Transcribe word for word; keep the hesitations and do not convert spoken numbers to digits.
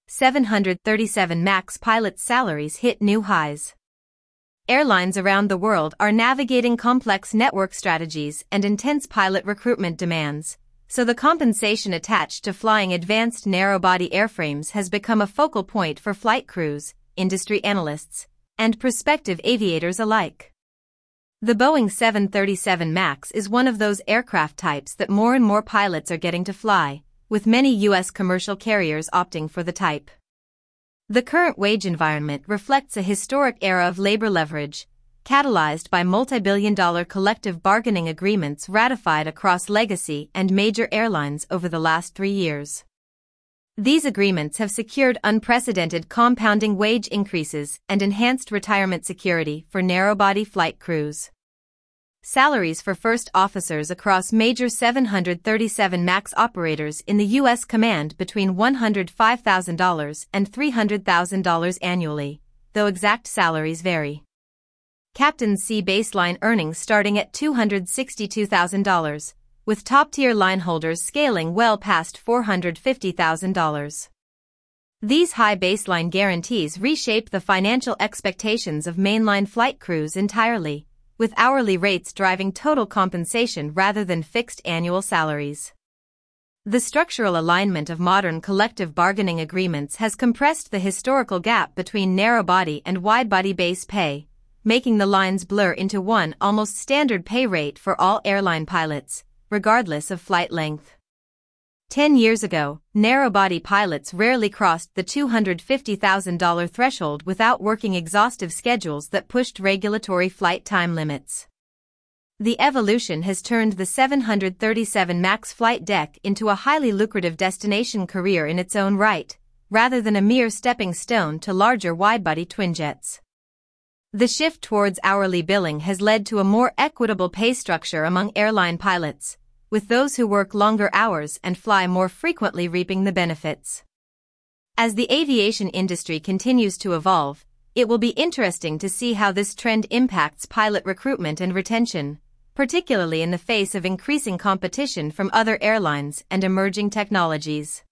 seven thirty-seven MAX pilots' salaries hit new highs. Airlines around the world are navigating complex network strategies and intense pilot recruitment demands, so the compensation attached to flying advanced narrow-body airframes has become a focal point for flight crews, industry analysts, and prospective aviators alike. The Boeing seven thirty-seven MAX is one of those aircraft types that more and more pilots are getting to fly, with many U S commercial carriers opting for the type. The current wage environment reflects a historic era of labor leverage, catalyzed by multi-billion dollar collective bargaining agreements ratified across legacy and major airlines over the last three years. These agreements have secured unprecedented compounding wage increases and enhanced retirement security for narrow-body flight crews. Salaries for first officers across major seven thirty-seven MAX operators in the U S command between one hundred five thousand dollars and three hundred thousand dollars annually, though exact salaries vary. Captains see baseline earnings starting at two hundred sixty-two thousand dollars, with top-tier lineholders scaling well past four hundred fifty thousand dollars. These high baseline guarantees reshape the financial expectations of mainline flight crews entirely, with hourly rates driving total compensation rather than fixed annual salaries. The structural alignment of modern collective bargaining agreements has compressed the historical gap between narrow-body and wide-body base pay, making the lines blur into one almost standard pay rate for all airline pilots, regardless of flight length. Ten years ago, narrow-body pilots rarely crossed the two hundred fifty thousand dollars threshold without working exhaustive schedules that pushed regulatory flight time limits. The evolution has turned the seven thirty-seven MAX flight deck into a highly lucrative destination career in its own right, rather than a mere stepping stone to larger wide-body twinjets. The shift towards hourly billing has led to a more equitable pay structure among airline pilots, with those who work longer hours and fly more frequently reaping the benefits. As the aviation industry continues to evolve, it will be interesting to see how this trend impacts pilot recruitment and retention, particularly in the face of increasing competition from other airlines and emerging technologies.